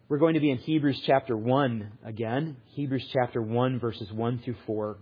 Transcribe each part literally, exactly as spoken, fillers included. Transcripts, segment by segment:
We're going to be in Hebrews chapter one again. Hebrews chapter one, verses one through four.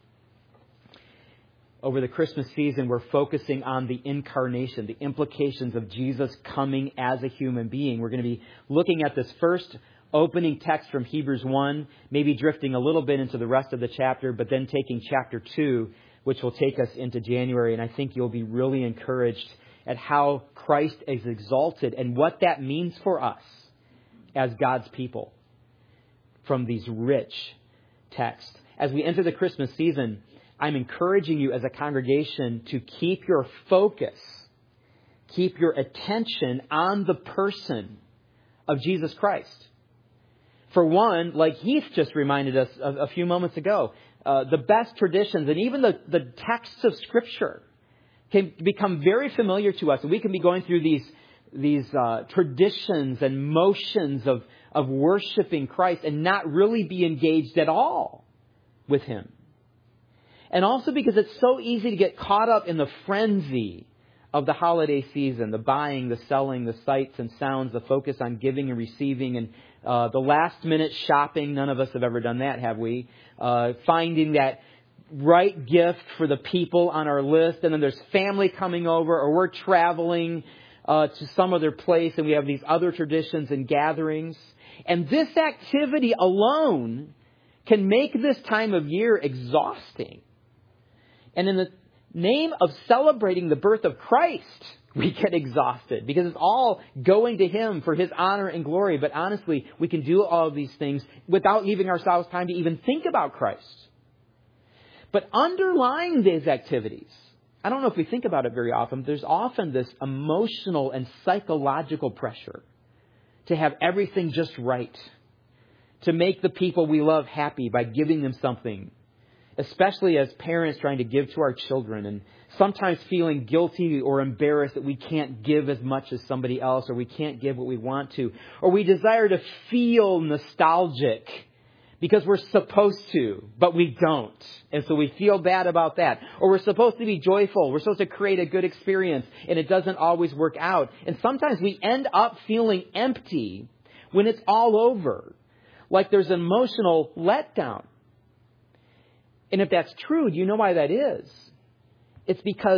Over the Christmas season, we're focusing on the incarnation, the implications of Jesus coming as a human being. We're going to be looking at this first opening text from Hebrews one, maybe drifting a little bit into the rest of the chapter, but then taking chapter two, which will take us into January. And I think you'll be really encouraged at how Christ is exalted and what that means for us as God's people from these rich texts. As we enter the Christmas season, I'm encouraging you as a congregation to keep your focus, keep your attention on the person of Jesus Christ. For one, like Heath just reminded us a, a few moments ago, uh, the best traditions and even the, the texts of Scripture can become very familiar to us. And we can be going through these these uh, traditions and motions of, of worshiping Christ and not really be engaged at all with Him. And also because it's so easy to get caught up in the frenzy of the holiday season, the buying, the selling, the sights and sounds, the focus on giving and receiving, and uh, the last minute shopping. None of us have ever done that, have we? Uh, finding that right gift for the people on our list, and then there's family coming over, or we're traveling uh, to some other place, and we have these other traditions and gatherings. And this activity alone can make this time of year exhausting. And in the name of celebrating the birth of Christ, we get exhausted because it's all going to Him for His honor and glory. But honestly, we can do all of these things without leaving ourselves time to even think about Christ. But underlying these activities, I don't know if we think about it very often, there's often this emotional and psychological pressure to have everything just right, to make the people we love happy by giving them something, especially as parents trying to give to our children and sometimes feeling guilty or embarrassed that we can't give as much as somebody else, or we can't give what we want to, or we desire to feel nostalgic because we're supposed to, but we don't. And so we feel bad about that. Or we're supposed to be joyful. We're supposed to create a good experience, and it doesn't always work out. And sometimes we end up feeling empty when it's all over, like there's an emotional letdown. And if that's true, do you know why that is? It's because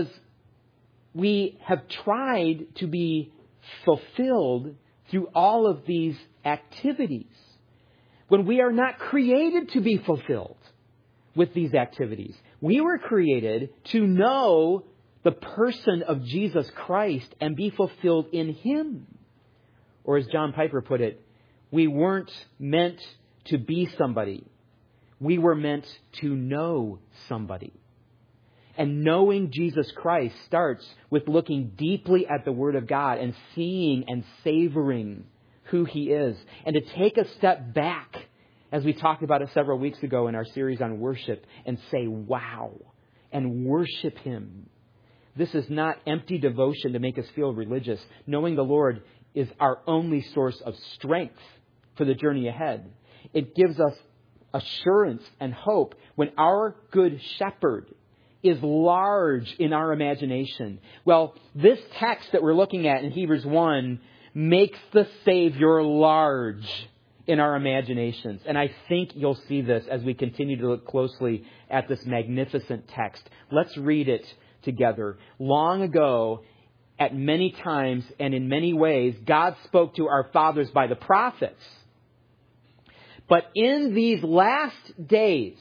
we have tried to be fulfilled through all of these activities, when we are not created to be fulfilled with these activities. We were created to know the person of Jesus Christ and be fulfilled in Him. Or as John Piper put it, we weren't meant to be somebody. We were meant to know somebody. And knowing Jesus Christ starts with looking deeply at the Word of God and seeing and savoring who He is. And to take a step back, as we talked about it several weeks ago in our series on worship, and say, wow, and worship Him. This is not empty devotion to make us feel religious. Knowing the Lord is our only source of strength for the journey ahead. It gives us assurance and hope when our good shepherd is large in our imagination. Well, this text that we're looking at in Hebrews one makes the Savior large in our imaginations. And I think you'll see this as we continue to look closely at this magnificent text. Let's read it together. Long ago, at many times and in many ways, God spoke to our fathers by the prophets. But in these last days,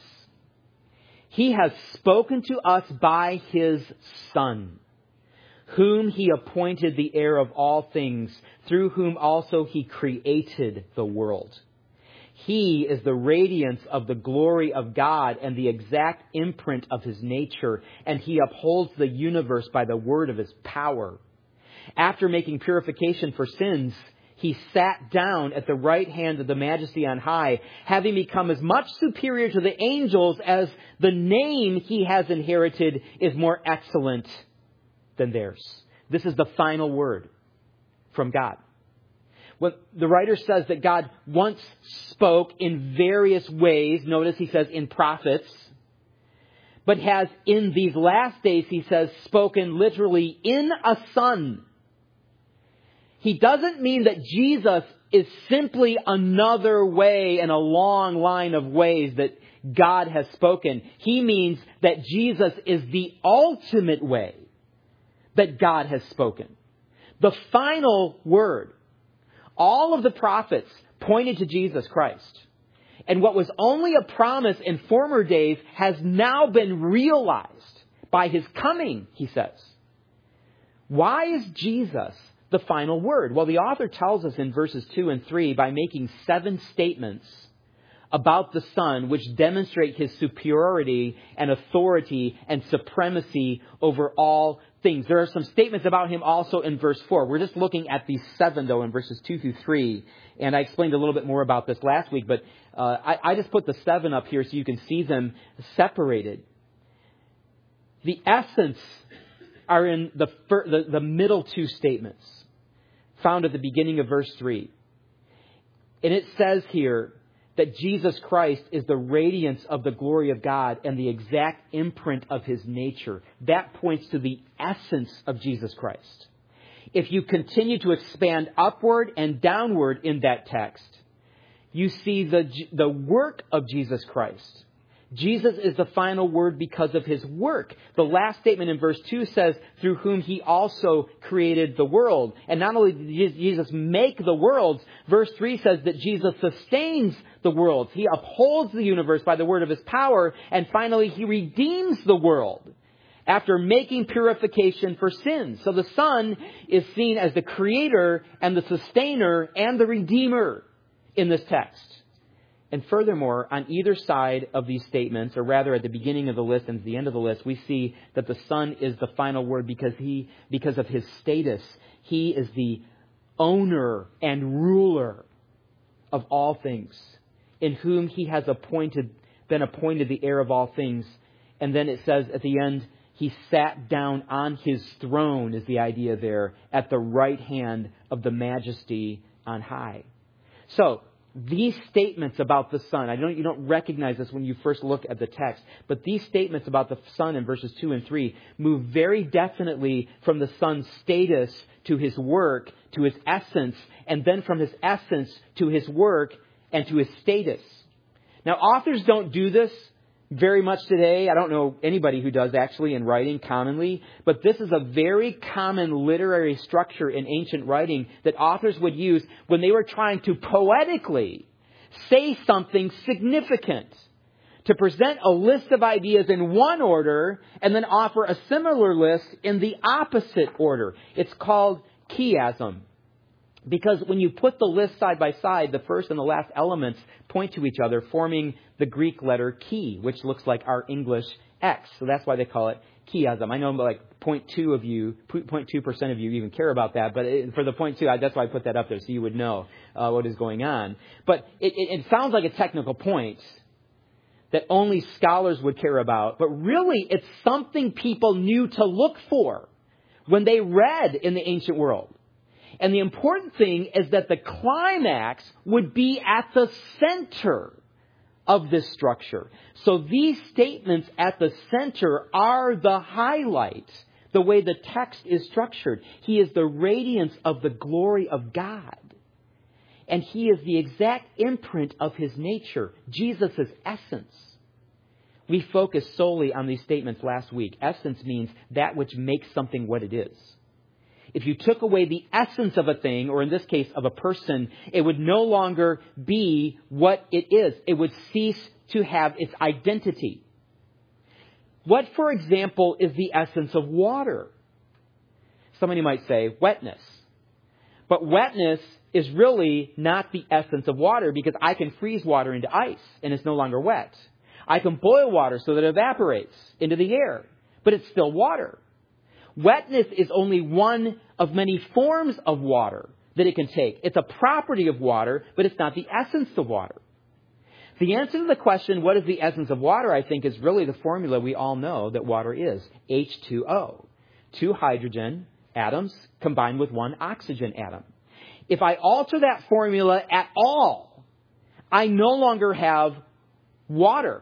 He has spoken to us by His Son, whom He appointed the heir of all things, through whom also He created the world. He is the radiance of the glory of God and the exact imprint of His nature, and He upholds the universe by the word of His power. After making purification for sins, He sat down at the right hand of the Majesty on high, having become as much superior to the angels as the name He has inherited is more excellent than theirs. This is the final word from God. When the writer says that God once spoke in various ways, notice he says in prophets, but has in these last days, he says, spoken literally in a Son. he doesn't mean that Jesus is simply another way in a long line of ways that God has spoken. He means that Jesus is the ultimate way that God has spoken. The final word. All of the prophets pointed to Jesus Christ. And what was only a promise in former days has now been realized by his coming, he says. Why is Jesus the final word? Well, the author tells us in verses two and three by making seven statements about the Son which demonstrate his superiority and authority and supremacy over all things. There are some statements about him also in verse four. We're just looking at these seven, though, in verses two through three. And I explained a little bit more about this last week, but uh, I, I just put the seven up here so you can see them separated. The essence are in the, fir- the, the middle two statements found at the beginning of verse three. And it says here that Jesus Christ is the radiance of the glory of God and the exact imprint of his nature. That points to the essence of Jesus Christ. If you continue to expand upward and downward in that text, you see the, the work of Jesus Christ. Jesus is the final word because of his work. The last statement in verse two says, through whom he also created the world. And not only did Jesus make the worlds, verse three says that Jesus sustains the worlds. He upholds the universe by the word of his power. And finally, he redeems the world after making purification for sins. So the Son is seen as the creator and the sustainer and the redeemer in this text. And furthermore, on either side of these statements, or rather at the beginning of the list and at the end of the list, we see that the Son is the final word because he, because of his status. He is the owner and ruler of all things, in whom he has appointed, been appointed the heir of all things. And then it says at the end, he sat down on his throne, is the idea there, at the right hand of the majesty on high. So, these statements about the Son, I know you don't recognize this when you first look at the text, but these statements about the Son in verses two and three move very definitely from the Son's status to his work, to his essence, and then from his essence to his work and to his status. Now, authors don't do this very much today. I don't know anybody who does actually in writing commonly, but this is a very common literary structure in ancient writing that authors would use when they were trying to poetically say something significant, to present a list of ideas in one order and then offer a similar list in the opposite order. It's called chiasm. Because when you put the list side by side, the first and the last elements point to each other, forming the Greek letter chi, which looks like our English X. So that's why they call it chiasm. I know like zero point two of you, zero point two percent of you even care about that, but it, for the zero point two, I, that's why I put that up there so you would know uh, what is going on. But it, it, it sounds like a technical point that only scholars would care about, but really it's something people knew to look for when they read in the ancient world. And the important thing is that the climax would be at the center of this structure. So these statements at the center are the highlight, the way the text is structured. He is the radiance of the glory of God. And he is the exact imprint of his nature, Jesus' essence. We focused solely on these statements last week. Essence means that which makes something what it is. If you took away the essence of a thing, or in this case of a person, it would no longer be what it is. It would cease to have its identity. What, for example, is the essence of water? Somebody might say wetness. But wetness is really not the essence of water because I can freeze water into ice and it's no longer wet. I can boil water so that it evaporates into the air, but it's still water. Wetness is only one of many forms of water that it can take. It's a property of water, but it's not the essence of water. The answer to the question, what is the essence of water, I think is really the formula we all know that water is. H two O. Two hydrogen atoms combined with one oxygen atom. If I alter that formula at all, I no longer have water.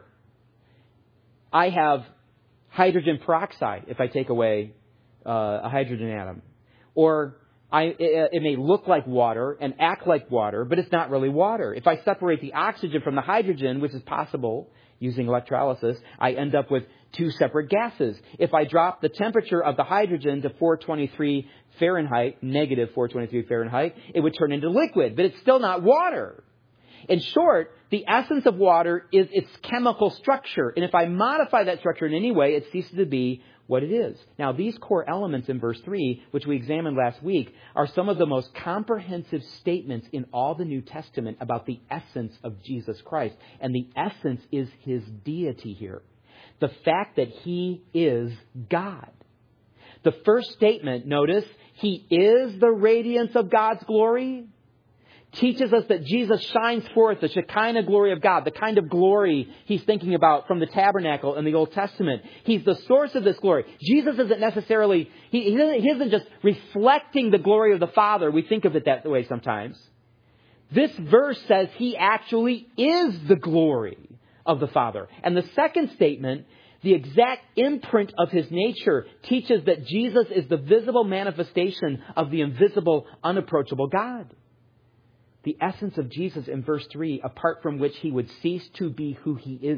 I have hydrogen peroxide if I take away Uh, a hydrogen atom. Or I, it, it may look like water and act like water, but it's not really water. If I separate the oxygen from the hydrogen, which is possible using electrolysis, I end up with two separate gases. If I drop the temperature of the hydrogen to four twenty-three Fahrenheit, negative four twenty-three Fahrenheit, it would turn into liquid, but it's still not water. In short, the essence of water is its chemical structure. And if I modify that structure in any way, it ceases to be what it is. Now, these core elements in verse three, which we examined last week, are some of the most comprehensive statements in all the New Testament about the essence of Jesus Christ. And the essence is his deity here. The fact that he is God. The first statement, notice, he is the radiance of God's glory, teaches us that Jesus shines forth the Shekinah glory of God, the kind of glory he's thinking about from the tabernacle in the Old Testament. He's the source of this glory. Jesus isn't necessarily, he, he, isn't, he isn't just reflecting the glory of the Father. We think of it that way sometimes. This verse says he actually is the glory of the Father. And the second statement, the exact imprint of his nature, teaches that Jesus is the visible manifestation of the invisible, unapproachable God. The essence of Jesus in verse three, apart from which he would cease to be who he is,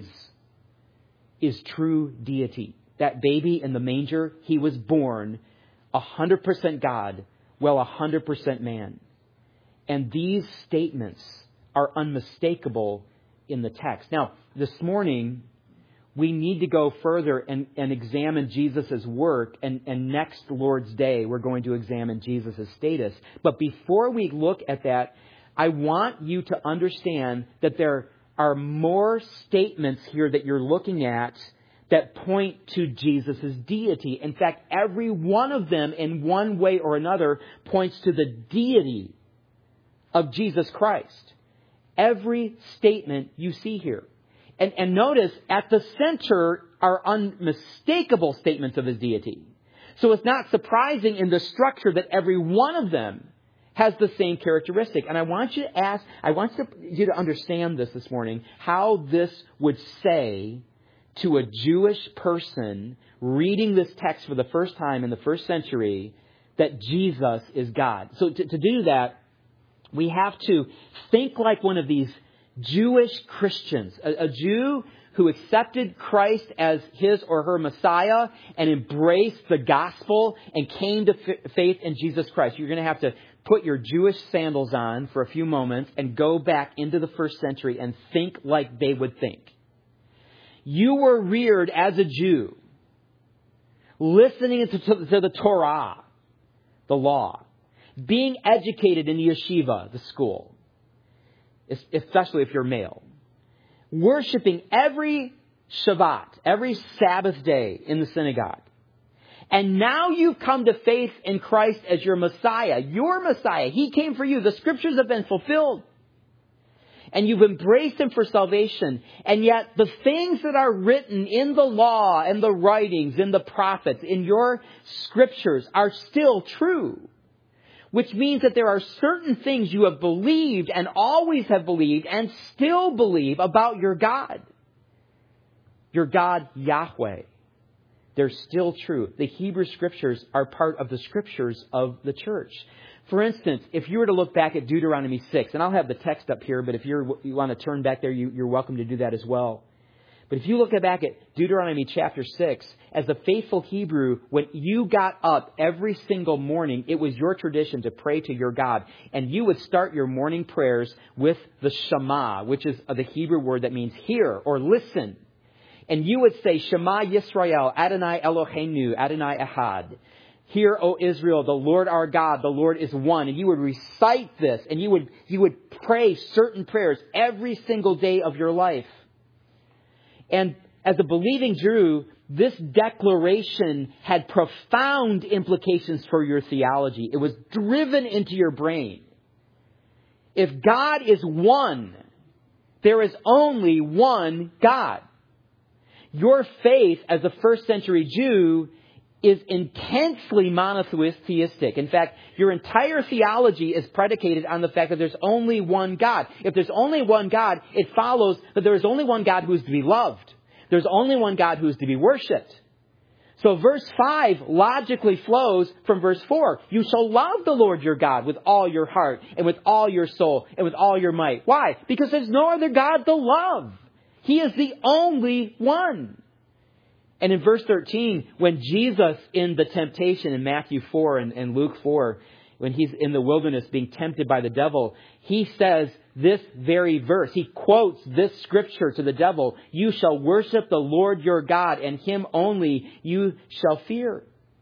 is true deity. That baby in the manger, he was born one hundred percent God, well, one hundred percent man. And these statements are unmistakable in the text. Now, this morning, we need to go further and, and examine Jesus' work. And, and next Lord's Day, we're going to examine Jesus' status. But before we look at that, I want you to understand that there are more statements here that you're looking at that point to Jesus' deity. In fact, every one of them in one way or another points to the deity of Jesus Christ. Every statement you see here. And, and notice at the center are unmistakable statements of his deity. So it's not surprising in the structure that every one of them has the same characteristic. And I want you to ask, I want you to understand this this morning, how this would say to a Jewish person reading this text for the first time in the first century that Jesus is God. So to, to do that, we have to think like one of these Jewish Christians, a, a Jew who accepted Christ as his or her Messiah and embraced the gospel and came to f- faith in Jesus Christ. You're going to have to put your Jewish sandals on for a few moments and go back into the first century and think like they would think. You were reared as a Jew, listening to, to, to the Torah, the law, being educated in the yeshiva, the school, especially if you're male, worshiping every Shabbat, every Sabbath day in the synagogue. And now you've come to faith in Christ as your Messiah. Your Messiah. He came for you. The scriptures have been fulfilled. And you've embraced him for salvation. And yet the things that are written in the law and the writings, in the prophets, in your scriptures are still true. Which means that there are certain things you have believed and always have believed and still believe about your God. Your God, Yahweh. They're still true. The Hebrew scriptures are part of the scriptures of the church. For instance, if you were to look back at Deuteronomy six, and I'll have the text up here, but if you're, you want to turn back there, you, you're welcome to do that as well. But if you look back at Deuteronomy chapter six, as a faithful Hebrew, when you got up every single morning, it was your tradition to pray to your God. And you would start your morning prayers with the Shema, which is the Hebrew word that means hear or listen. And you would say, Shema Yisrael, Adonai Eloheinu, Adonai Echad. Hear, O Israel, the Lord our God, the Lord is one. And you would recite this, and you would, you would pray certain prayers every single day of your life. And as a believing Jew, this declaration had profound implications for your theology. It was driven into your brain. If God is one, there is only one God. Your faith as a first century Jew is intensely monotheistic. In fact, your entire theology is predicated on the fact that there's only one God. If there's only one God, it follows that there is only one God who is to be loved. There's only one God who is to be worshipped. So verse five logically flows from verse four. You shall love the Lord your God with all your heart and with all your soul and with all your might. Why? Because there's no other God to love. He is the only one. And in verse thirteen, when Jesus in the temptation in Matthew four and, and Luke four, when he's in the wilderness being tempted by the devil, he says this very verse. He quotes this scripture to the devil. You shall worship the Lord your God, and him only you shall fear.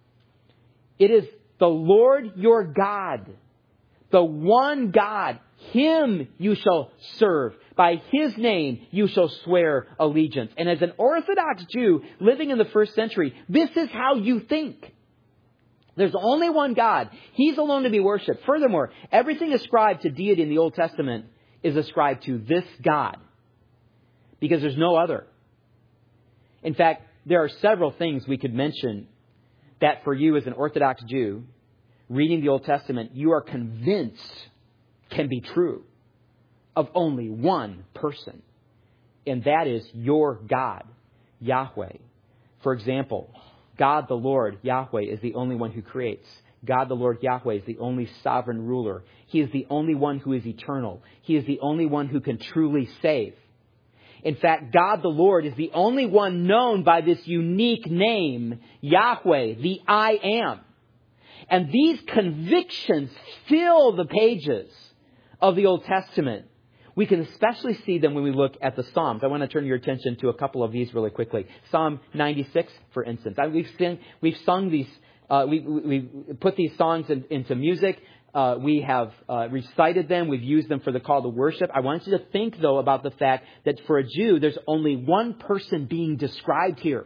It is the Lord your God, the one God. Him you shall serve. By his name you shall swear allegiance. And as an Orthodox Jew living in the first century, this is how you think. There's only one God. He's alone to be worshipped. Furthermore, everything ascribed to deity in the Old Testament is ascribed to this God, because there's no other. In fact, there are several things we could mention that for you as an Orthodox Jew, reading the Old Testament, you are convinced can be true of only one person. And that is your God, Yahweh. For example, God the Lord, Yahweh, is the only one who creates. God the Lord, Yahweh, is the only sovereign ruler. He is the only one who is eternal. He is the only one who can truly save. In fact, God the Lord is the only one known by this unique name, Yahweh, the I Am. And these convictions fill the pages of the Old Testament. We can especially see them when we look at the Psalms. I want to turn your attention to a couple of these really quickly. Psalm ninety-six, for instance. We've sing, we've sung these, uh, we, we put these songs in, into music. Uh, we have uh, recited them. We've used them for the call to worship. I want you to think, though, about the fact that for a Jew, there's only one person being described here.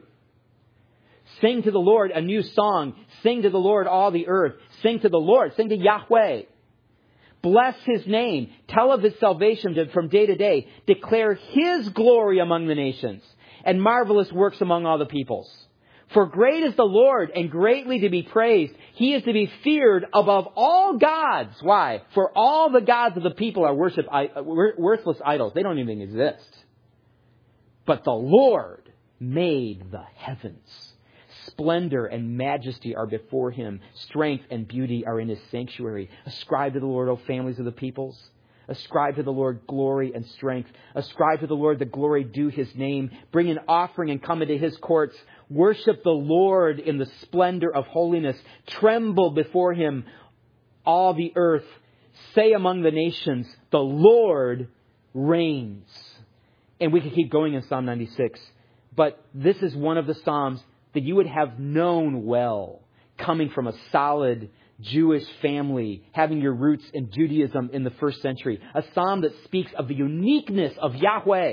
Sing to the Lord a new song. Sing to the Lord all the earth. Sing to the Lord. Sing to Yahweh. Bless his name. Tell of his salvation from day to day. Declare his glory among the nations and marvelous works among all the peoples. For great is the Lord and greatly to be praised. He is to be feared above all gods. Why? For all the gods of the people are worship, worthless idols. They don't even exist. But the Lord made the heavens. Splendor and majesty are before him. Strength and beauty are in his sanctuary. Ascribe to the Lord, O families of the peoples. Ascribe to the Lord glory and strength. Ascribe to the Lord the glory due his name. Bring an offering and come into his courts. Worship the Lord in the splendor of holiness. Tremble before him, all the earth. Say among the nations, the Lord reigns. And we could keep going in Psalm ninety-six. But this is one of the Psalms that you would have known well, coming from a solid Jewish family, having your roots in Judaism in the first century. A psalm that speaks of the uniqueness of Yahweh.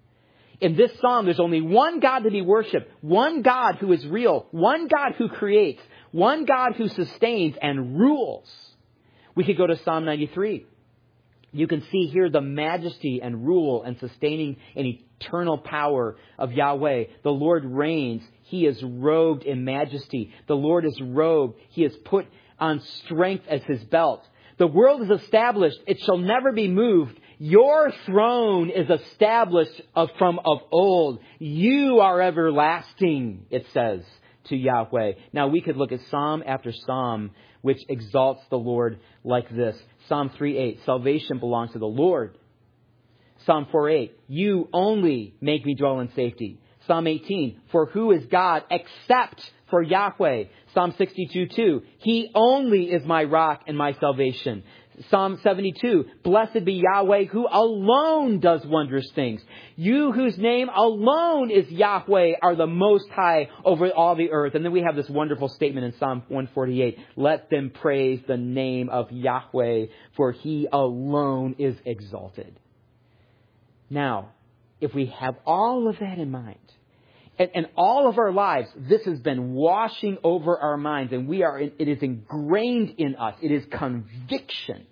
In this psalm, there's only one God to be worshipped, one God who is real, one God who creates, one God who sustains and rules. We could go to Psalm ninety-three. You can see here the majesty and rule and sustaining and eternal power of Yahweh. The Lord reigns. He is robed in majesty. The Lord is robed. He is put on strength as his belt. The world is established. It shall never be moved. Your throne is established of, from of old. You are everlasting, it says to Yahweh. Now we could look at psalm after psalm which exalts the Lord like this. Psalm three eight, salvation belongs to the Lord. Psalm four eight, you only make me dwell in safety. Psalm eighteen, for who is God except for Yahweh? Psalm sixty-two two, he only is my rock and my salvation. Psalm seventy-two, blessed be Yahweh who alone does wondrous things. You whose name alone is Yahweh are the most high over all the earth. And then we have this wonderful statement in Psalm one forty-eight. Let them praise the name of Yahweh, for he alone is exalted. Now, if we have all of that in mind, and, and all of our lives, this has been washing over our minds, and we are, it is ingrained in us. It is conviction.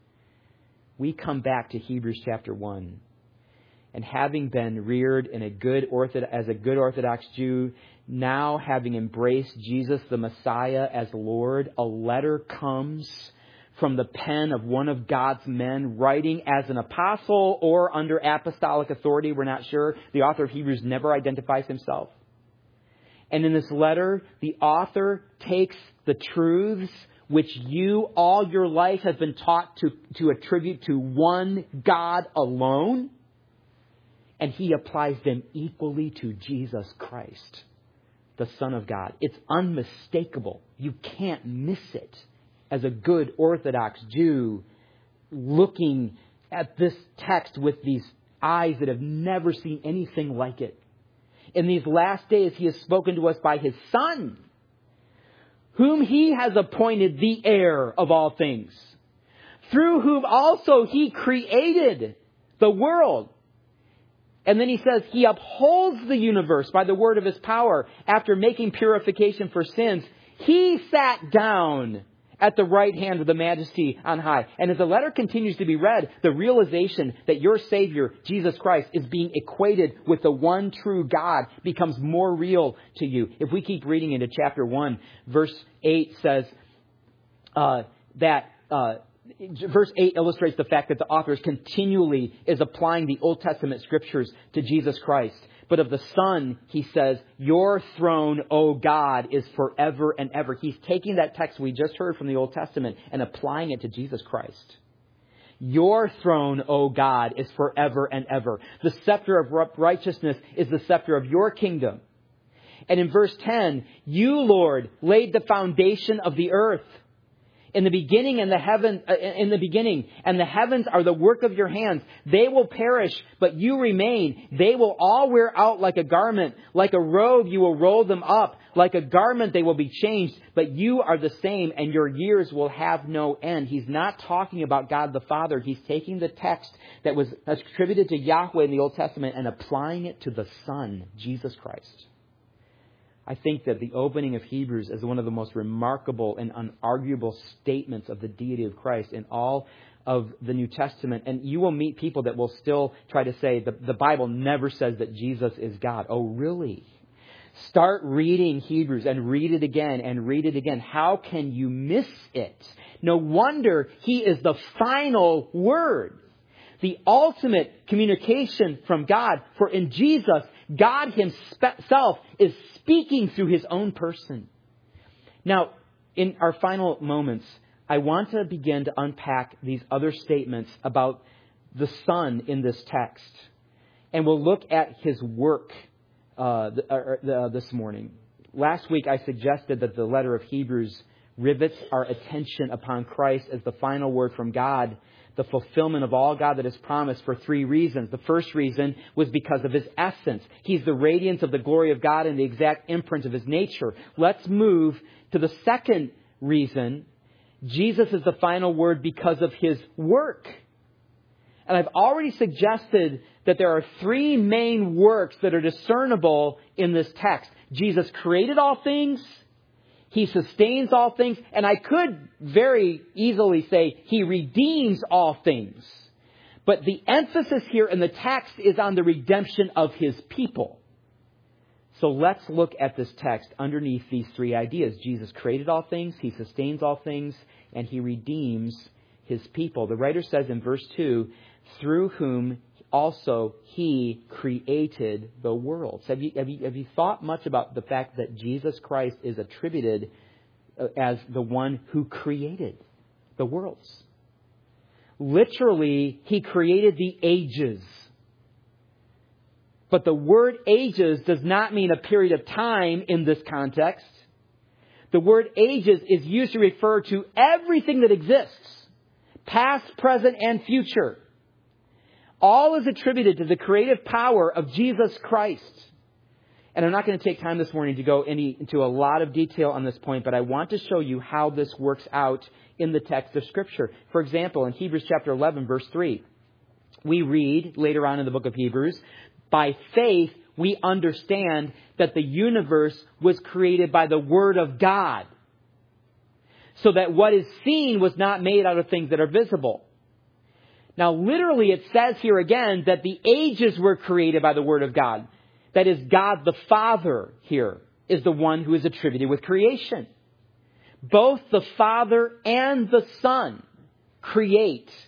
We come back to Hebrews chapter one. And having been reared in a good orthodox, as a good Orthodox Jew, now having embraced Jesus the Messiah as Lord, a letter comes from the pen of one of God's men, writing as an apostle or under apostolic authority. We're not sure. The author of Hebrews never identifies himself. And in this letter, the author takes the truths which you all your life have been taught to, to attribute to one God alone, and he applies them equally to Jesus Christ, the Son of God. It's unmistakable. You can't miss it as a good Orthodox Jew looking at this text with these eyes that have never seen anything like it. In these last days, he has spoken to us by his Son, whom he has appointed the heir of all things, through whom also he created the world. And then he says he upholds the universe by the word of his power. After making purification for sins, he sat down at the right hand of the Majesty on high. And as the letter continues to be read, the realization that your Savior, Jesus Christ, is being equated with the one true God becomes more real to you. If we keep reading into chapter one, verse eight says uh, that... Uh, Verse eight illustrates the fact that the author continually is applying the Old Testament scriptures to Jesus Christ. But of the Son, he says, your throne, O God, is forever and ever. He's taking that text we just heard from the Old Testament and applying it to Jesus Christ. Your throne, O God, is forever and ever. The scepter of righteousness is the scepter of your kingdom. And in verse ten, you, Lord, laid the foundation of the earth. In the beginning and the heaven, uh, in the beginning, and the heavens are the work of your hands. They will perish, but you remain. They will all wear out like a garment. Like a robe, you will roll them up. Like a garment, they will be changed. But you are the same, and your years will have no end. He's not talking about God the Father. He's taking the text that was attributed to Yahweh in the Old Testament and applying it to the Son, Jesus Christ. I think that the opening of Hebrews is one of the most remarkable and unarguable statements of the deity of Christ in all of the New Testament. And you will meet people that will still try to say the, the Bible never says that Jesus is God. Oh, really? Start reading Hebrews and read it again and read it again. How can you miss it? No wonder he is the final word, the ultimate communication from God. For in Jesus, God himself is speaking through his own person. Now, in our final moments, I want to begin to unpack these other statements about the Son in this text. And we'll look at his work uh, the, uh, the, this morning. Last week, I suggested that the letter of Hebrews rivets our attention upon Christ as the final word from God, the fulfillment of all God that is promised, for three reasons. The first reason was because of his essence. He's the radiance of the glory of God and the exact imprint of his nature. Let's move to the second reason. Jesus is the final word because of his work. And I've already suggested that there are three main works that are discernible in this text. Jesus created all things. He sustains all things. And I could very easily say he redeems all things. But the emphasis here in the text is on the redemption of his people. So let's look at this text underneath these three ideas. Jesus created all things, he sustains all things, and he redeems his people. The writer says in verse two, through whom also he created the world. So have you, have you, have you thought much about the fact that Jesus Christ is attributed as the one who created the worlds? Literally, he created the ages. But the word ages does not mean a period of time in this context. The word ages is used to refer to everything that exists, past, present, and future. All is attributed to the creative power of Jesus Christ. And I'm not going to take time this morning to go any, into a lot of detail on this point, but I want to show you how this works out in the text of Scripture. For example, in Hebrews chapter eleven, verse three, we read later on in the book of Hebrews, by faith we understand that the universe was created by the Word of God, so that what is seen was not made out of things that are visible. Now, literally, it says here again that the ages were created by the Word of God. That is, God the Father here is the one who is attributed with creation. Both the Father and the Son create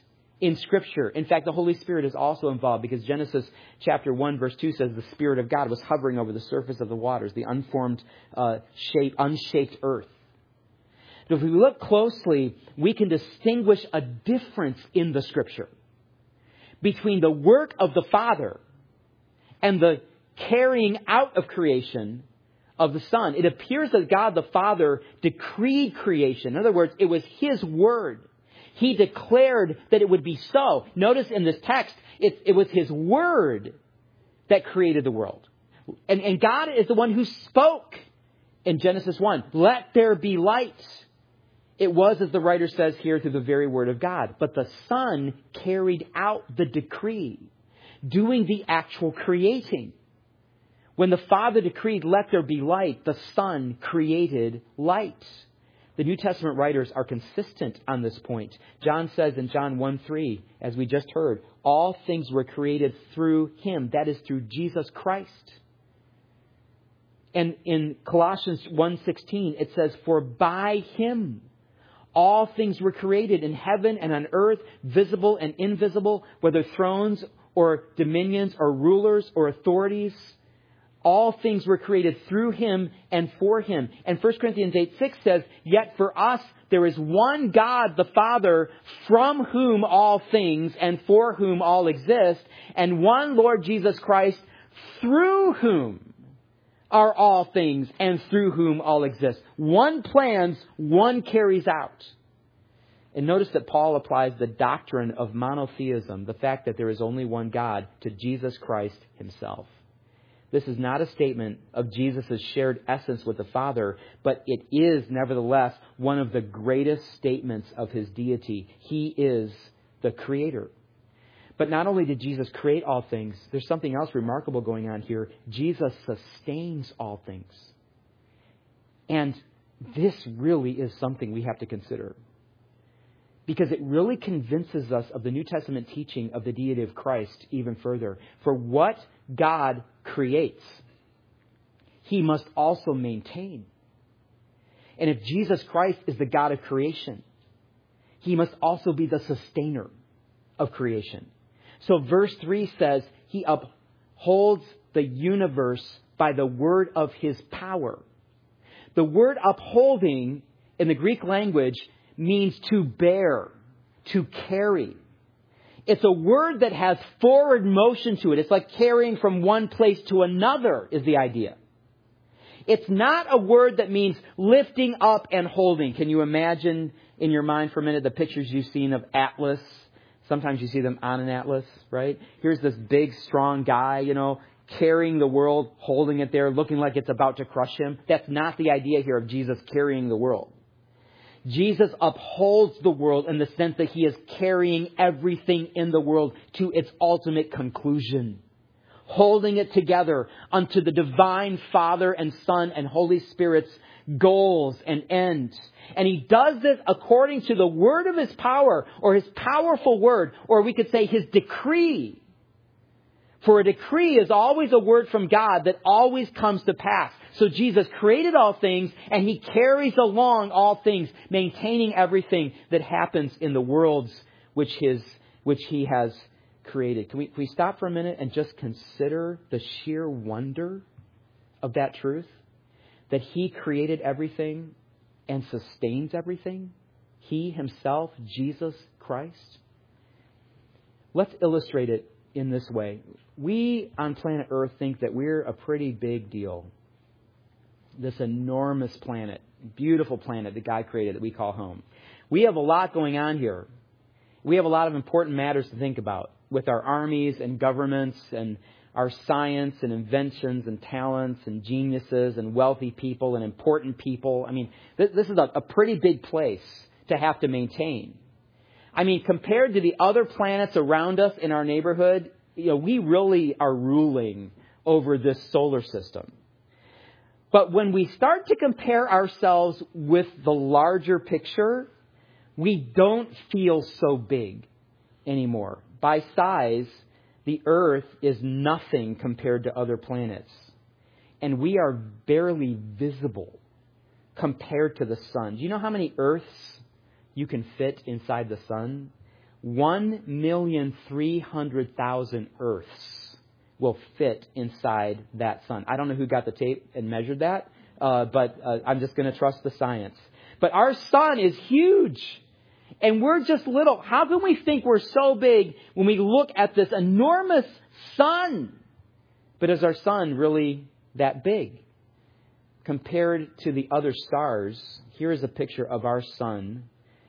in Scripture. In fact, the Holy Spirit is also involved because Genesis chapter one, verse two says the Spirit of God was hovering over the surface of the waters, the unformed, uh, shape, unshaped earth. So if we look closely, we can distinguish a difference in the Scripture between the work of the Father and the carrying out of creation of the Son. It appears that God the Father decreed creation. In other words, it was His word. He declared that it would be so. Notice in this text, it, it was His word that created the world. And, and God is the one who spoke in Genesis one. Let there be light. It was, as the writer says here, through the very word of God. But the Son carried out the decree, doing the actual creating. When the Father decreed, let there be light, the Son created light. The New Testament writers are consistent on this point. John says in John one three, as we just heard, all things were created through Him. That is through Jesus Christ. And in Colossians one sixteen, it says, for by Him all things were created in heaven and on earth, visible and invisible, whether thrones or dominions or rulers or authorities. All things were created through Him and for Him. And First Corinthians eight six says, yet for us there is one God, the Father, from whom all things and for whom all exist, and one Lord Jesus Christ, through whom are all things and through whom all exist. One plans, one carries out. And notice that Paul applies the doctrine of monotheism, the fact that there is only one God, to Jesus Christ Himself. This is not a statement of Jesus' shared essence with the Father, but it is, nevertheless, one of the greatest statements of His deity. He is the Creator. But not only did Jesus create all things, there's something else remarkable going on here. Jesus sustains all things. And this really is something we have to consider, because it really convinces us of the New Testament teaching of the deity of Christ even further. For what God creates, He must also maintain. And if Jesus Christ is the God of creation, He must also be the sustainer of creation. So verse three says, He upholds the universe by the word of His power. The word upholding in the Greek language means to bear, to carry. It's a word that has forward motion to it. It's like carrying from one place to another is the idea. It's not a word that means lifting up and holding. Can you imagine in your mind for a minute the pictures you've seen of Atlas? Sometimes you see them on an atlas, right? Here's this big, strong guy, you know, carrying the world, holding it there, looking like it's about to crush him. That's not the idea here of Jesus carrying the world. Jesus upholds the world in the sense that He is carrying everything in the world to its ultimate conclusion, holding it together unto the divine Father and Son and Holy Spirit's goals and ends. And He does this according to the word of His power, or His powerful word, or we could say His decree. For a decree is always a word from God that always comes to pass. So Jesus created all things, and He carries along all things, maintaining everything that happens in the worlds which His, which He has created. Can we, can we stop for a minute and just consider the sheer wonder of that truth? That He created everything and sustains everything? He Himself, Jesus Christ? Let's illustrate it in this way. We on planet Earth think that we're a pretty big deal. This enormous planet, beautiful planet that God created that we call home. We have a lot going on here. We have a lot of important matters to think about with our armies and governments and our science and inventions and talents and geniuses and wealthy people and important people. I mean, this, this is a, a pretty big place to have to maintain. I mean, compared to the other planets around us in our neighborhood, you know, we really are ruling over this solar system. But when we start to compare ourselves with the larger picture, we don't feel so big anymore. By size, the Earth is nothing compared to other planets. And we are barely visible compared to the sun. Do you know how many Earths you can fit inside the sun? one million three hundred thousand Earths will fit inside that sun. I don't know who got the tape and measured that, uh, but uh, I'm just going to trust the science. But our sun is huge. And we're just little. How can we think we're so big when we look at this enormous sun? But is our sun really that big? Compared to the other stars, here is a picture of our sun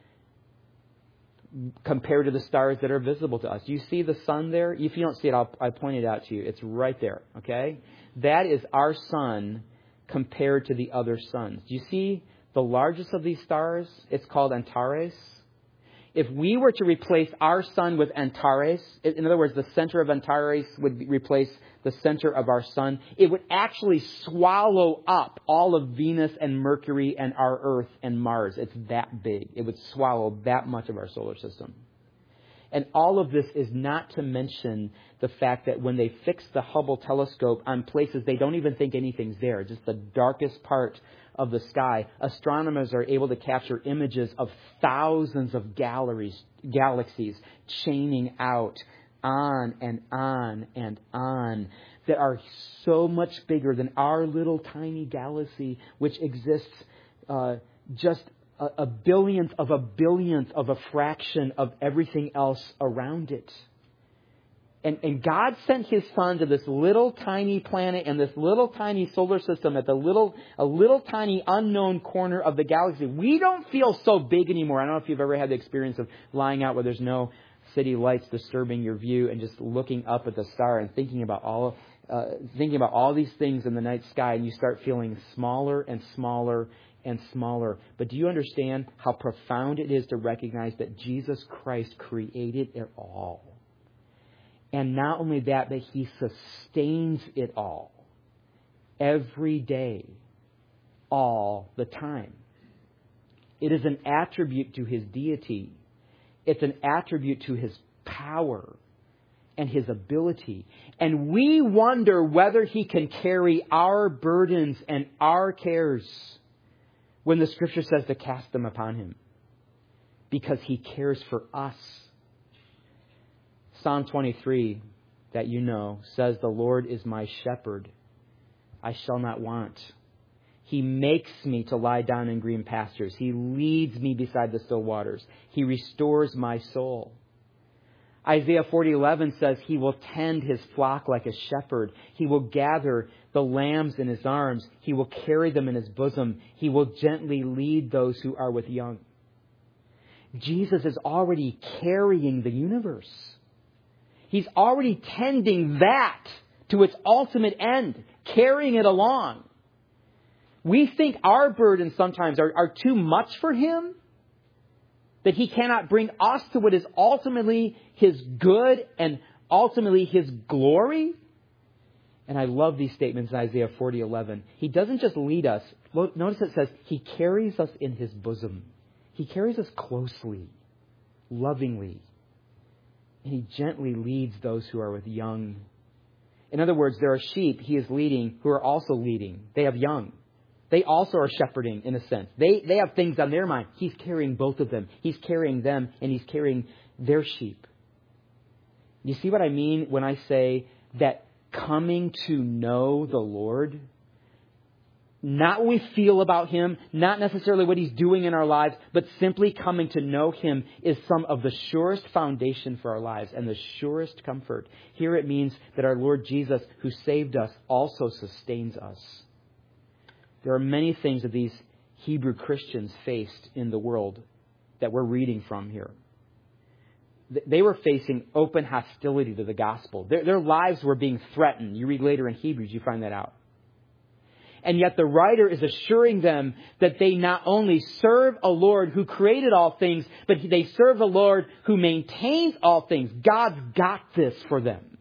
compared to the stars that are visible to us. Do you see the sun there? If you don't see it, I'll, I'll point it out to you. It's right there, okay? That is our sun compared to the other suns. Do you see the largest of these stars? It's called Antares. If we were to replace our sun with Antares, in other words, the center of Antares would replace the center of our sun, it would actually swallow up all of Venus and Mercury and our Earth and Mars. It's that big. It would swallow that much of our solar system. And all of this is not to mention the fact that when they fix the Hubble telescope on places they don't even think anything's there, just the darkest part of the sky, astronomers are able to capture images of thousands of galleries, galaxies chaining out on and on and on that are so much bigger than our little tiny galaxy, which exists uh, just a, a billionth of a billionth of a fraction of everything else around it. And, and God sent His Son to this little tiny planet and this little tiny solar system at the little, a little tiny unknown corner of the galaxy. We don't feel so big anymore. I don't know if you've ever had the experience of lying out where there's no city lights disturbing your view and just looking up at the star and thinking about all, uh, thinking about all these things in the night sky, and you start feeling smaller and smaller and smaller. But do you understand how profound it is to recognize that Jesus Christ created it all? And not only that, that He sustains it all. Every day. All the time. It is an attribute to His deity. It's an attribute to His power and His ability. And we wonder whether He can carry our burdens and our cares when the Scripture says to cast them upon Him. Because He cares for us. Psalm twenty-three, that you know, says, "The Lord is my shepherd. I shall not want. He makes me to lie down in green pastures. He leads me beside the still waters. He restores my soul." Isaiah forty eleven says, "He will tend His flock like a shepherd. He will gather the lambs in His arms. He will carry them in His bosom. He will gently lead those who are with young." Jesus is already carrying the universe. He's already tending that to its ultimate end, carrying it along. We think our burdens sometimes are, are too much for Him, that He cannot bring us to what is ultimately His good and ultimately His glory. And I love these statements in Isaiah forty eleven. He doesn't just lead us. Notice it says He carries us in His bosom. He carries us closely, lovingly. And He gently leads those who are with young. In other words, there are sheep He is leading who are also leading. They have young. They also are shepherding in a sense. They, they have things on their mind. He's carrying both of them. He's carrying them and He's carrying their sheep. You see what I mean when I say that coming to know the Lord, not what we feel about Him, not necessarily what He's doing in our lives, but simply coming to know Him is some of the surest foundation for our lives and the surest comfort. Here it means that our Lord Jesus, who saved us, also sustains us. There are many things that these Hebrew Christians faced in the world that we're reading from here. They were facing open hostility to the gospel. Their, their lives were being threatened. You read later in Hebrews, you find that out. And yet the writer is assuring them that they not only serve a Lord who created all things, but they serve a Lord who maintains all things. God's got this for them.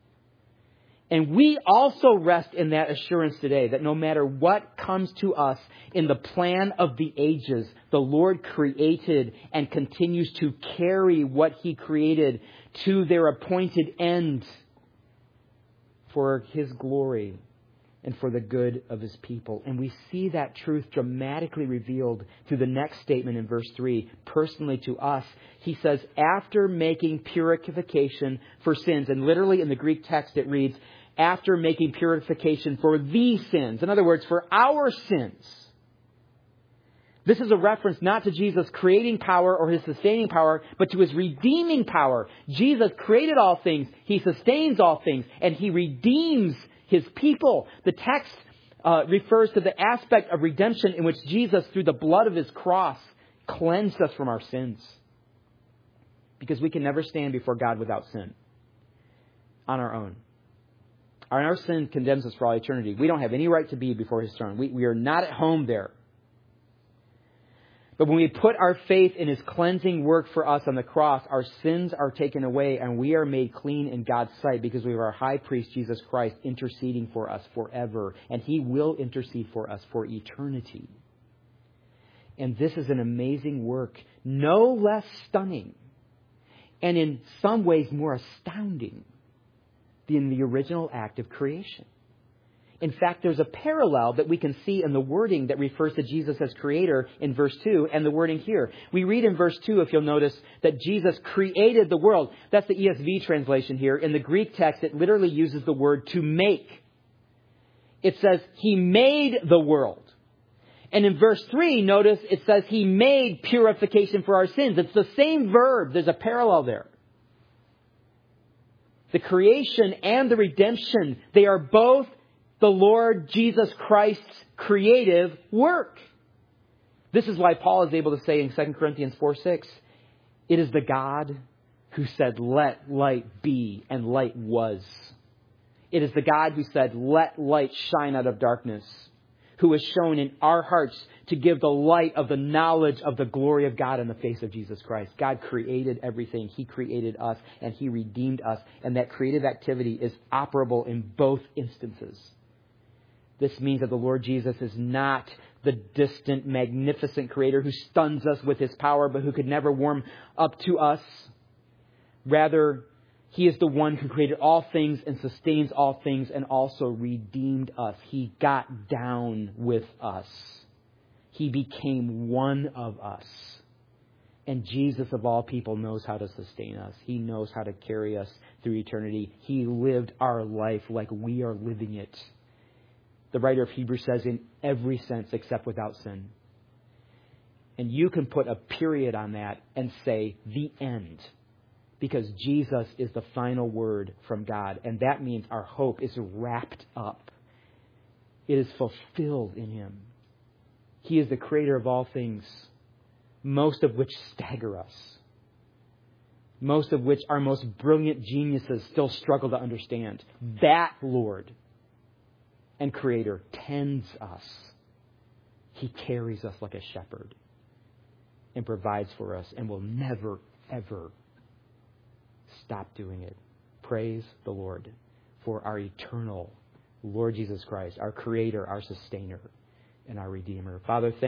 And we also rest in that assurance today that no matter what comes to us in the plan of the ages, the Lord created and continues to carry what He created to their appointed end for His glory. and for the good of his people. And we see that truth dramatically revealed through the next statement in verse three. Personally to us, he says, after making purification for sins. And literally in the Greek text it reads, after making purification for these sins. In other words, for our sins. This is a reference not to Jesus' creating power or his sustaining power, but to his redeeming power. Jesus created all things. He sustains all things. And he redeems his people. The text uh, refers to the aspect of redemption in which Jesus, through the blood of his cross, cleansed us from our sins. Because we can never stand before God without sin on our own. Our, our sin condemns us for all eternity. We don't have any right to be before his throne. We, we are not at home there. But when we put our faith in his cleansing work for us on the cross, our sins are taken away and we are made clean in God's sight because we have our high priest, Jesus Christ, interceding for us forever. And he will intercede for us for eternity. And this is an amazing work, no less stunning, and in some ways more astounding than the original act of creation. In fact, there's a parallel that we can see in the wording that refers to Jesus as creator in verse two and the wording here. We read in verse two, if you'll notice, that Jesus created the world. That's the E S V translation here. In the Greek text, it literally uses the word to make. It says he made the world. And in verse three, notice it says he made purification for our sins. It's the same verb. There's a parallel there. The creation and the redemption, they are both the Lord Jesus Christ's creative work. This is why Paul is able to say in Second Corinthians four six, it is the God who said, let light be, and light was. It is the God who said, let light shine out of darkness, who has shown in our hearts to give the light of the knowledge of the glory of God in the face of Jesus Christ. God created everything. He created us, and he redeemed us. And that creative activity is operable in both instances. This means that the Lord Jesus is not the distant, magnificent creator who stuns us with his power, but who could never warm up to us. Rather, he is the one who created all things and sustains all things and also redeemed us. He got down with us. He became one of us. And Jesus, of all people, knows how to sustain us. He knows how to carry us through eternity. He lived our life like we are living it. The writer of Hebrews says in every sense except without sin. And you can put a period on that and say the end. Because Jesus is the final word from God. And that means our hope is wrapped up. It is fulfilled in him. He is the creator of all things, most of which stagger us. Most of which our most brilliant geniuses still struggle to understand. That Lord and creator tends us. He carries us like a shepherd and provides for us and will never, ever stop doing it. Praise the Lord for our eternal Lord Jesus Christ, our creator, our sustainer, and our redeemer. Father, thank